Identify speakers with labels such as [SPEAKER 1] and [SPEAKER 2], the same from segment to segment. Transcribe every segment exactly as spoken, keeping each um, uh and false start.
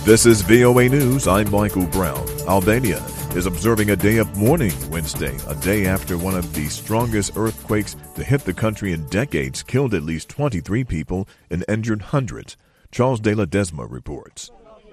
[SPEAKER 1] This is V O A News. I'm Michael Brown. Albania is observing a day of mourning Wednesday, a day after one of the strongest earthquakes to hit the country in decades killed at least twenty-three people and injured hundreds. Charles De La Desma reports.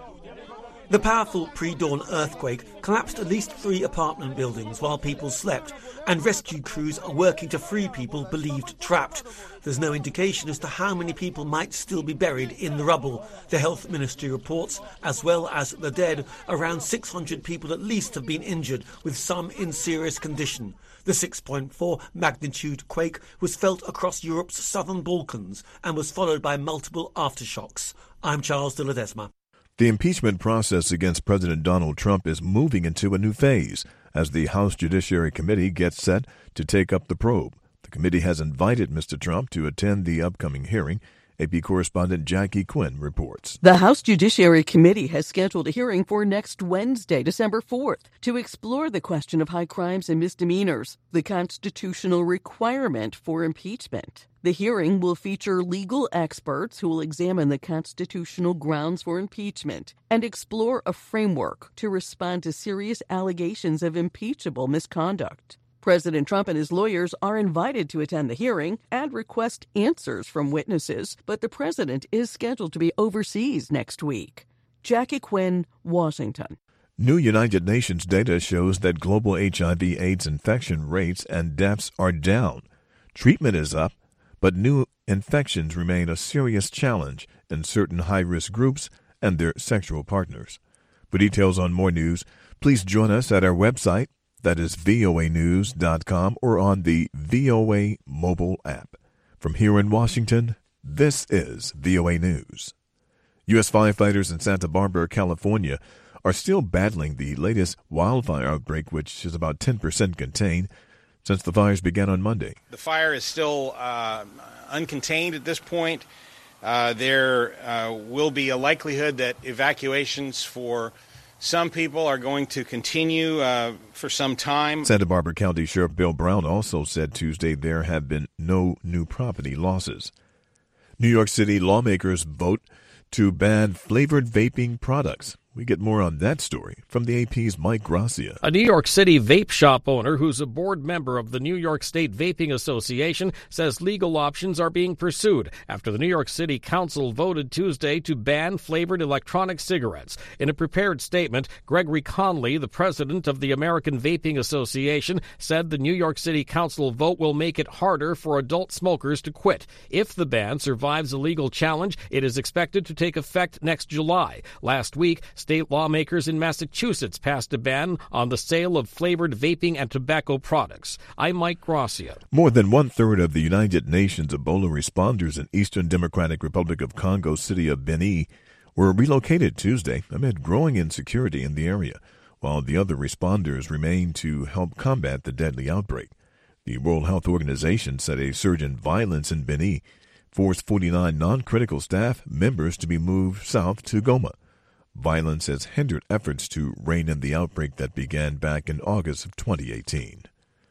[SPEAKER 2] The powerful pre-dawn earthquake collapsed at least three apartment buildings while people slept, and rescue crews are working to free people believed trapped. There's no indication as to how many people might still be buried in the rubble. The health ministry reports, as well as the dead, around six hundred people at least have been injured, with some in serious condition. The six point four magnitude quake was felt across Europe's southern Balkans and was followed by multiple aftershocks. I'm Charles De La Desma.
[SPEAKER 1] The impeachment process against President Donald Trump is moving into a new phase as the House Judiciary Committee gets set to take up the probe. The committee has invited Mister Trump to attend the upcoming hearing. A P correspondent Jackie Quinn reports.
[SPEAKER 3] The House Judiciary Committee has scheduled a hearing for next Wednesday, December fourth, to explore the question of high crimes and misdemeanors, the constitutional requirement for impeachment. The hearing will feature legal experts who will examine the constitutional grounds for impeachment and explore a framework to respond to serious allegations of impeachable misconduct. President Trump and his lawyers are invited to attend the hearing and request answers from witnesses, but the president is scheduled to be overseas next week. Jackie Quinn, Washington.
[SPEAKER 1] New United Nations data shows that global H I V AIDS infection rates and deaths are down. Treatment is up, but new infections remain a serious challenge in certain high-risk groups and their sexual partners. For details on more news, please join us at our website. That is V O A news dot com or on the V O A mobile app. From here in Washington, this is V O A News. U S firefighters in Santa Barbara, California, are still battling the latest wildfire outbreak, which is about ten percent contained since the fires began on Monday.
[SPEAKER 4] The fire is still uh, uncontained at this point. Uh, there uh, will be a likelihood that evacuations for some people are going to continue uh, for some time.
[SPEAKER 1] Santa Barbara County Sheriff Bill Brown also said Tuesday there have been no new property losses. New York City lawmakers vote to ban flavored vaping products. We get more on that story from the A P's Mike Gracia.
[SPEAKER 5] A New York City vape shop owner who's a board member of the New York State Vaping Association says legal options are being pursued after the New York City Council voted Tuesday to ban flavored electronic cigarettes. In a prepared statement, Gregory Conley, the president of the American Vaping Association, said the New York City Council vote will make it harder for adult smokers to quit. If the ban survives a legal challenge, it is expected to take effect next July. Last week, state lawmakers in Massachusetts passed a ban on the sale of flavored vaping and tobacco products. I'm Mike Gracia.
[SPEAKER 1] More than one-third of the United Nations Ebola responders in Eastern Democratic Republic of Congo city of Beni were relocated Tuesday amid growing insecurity in the area, while the other responders remain to help combat the deadly outbreak. The World Health Organization said a surge in violence in Beni forced forty-nine non-critical staff members to be moved south to Goma. Violence has hindered efforts to rein in the outbreak that began back in August of twenty eighteen.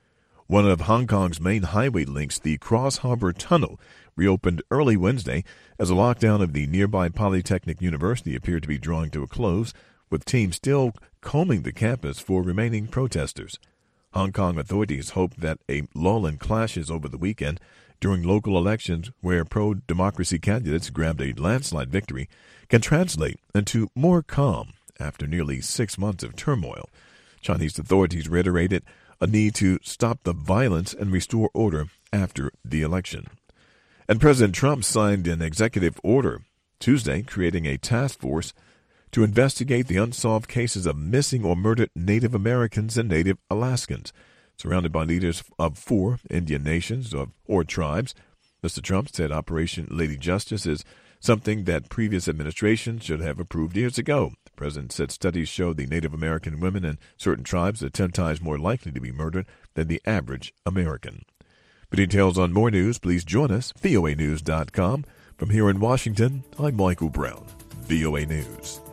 [SPEAKER 1] One of Hong Kong's main highway links, the Cross Harbor Tunnel, reopened early Wednesday as a lockdown of the nearby Polytechnic University appeared to be drawing to a close, with teams still combing the campus for remaining protesters. Hong Kong authorities hope that a lull in clashes over the weekend during local elections where pro-democracy candidates grabbed a landslide victory can translate into more calm after nearly six months of turmoil. Chinese authorities reiterated a need to stop the violence and restore order after the election. And President Trump signed an executive order Tuesday creating a task force to investigate the unsolved cases of missing or murdered Native Americans and Native Alaskans. Surrounded by leaders of four Indian nations or, or tribes, Mister Trump said Operation Lady Justice is something that previous administrations should have approved years ago. The president said studies show the Native American women in certain tribes are ten times more likely to be murdered than the average American. For details on more news, please join us, V O A news dot com. From here in Washington, I'm Michael Brown, V O A News.